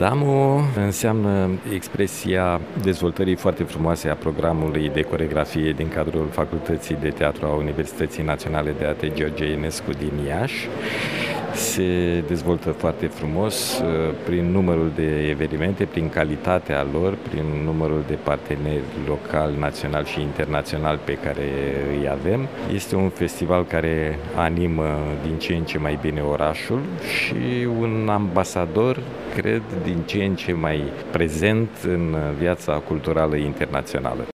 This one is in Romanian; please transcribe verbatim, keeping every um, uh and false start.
Damo înseamnă expresia dezvoltării foarte frumoase a programului de coreografie din cadrul Facultății de Teatru a Universității Naționale de Arte George Enescu din Iași. Se dezvoltă foarte frumos prin numărul de evenimente, prin calitatea lor, prin numărul de parteneri locali, naționali și internaționali pe care îi avem. Este un festival care animă din ce în ce mai bine orașul și un ambasador, cred, din ce în ce mai prezent în viața culturală internațională.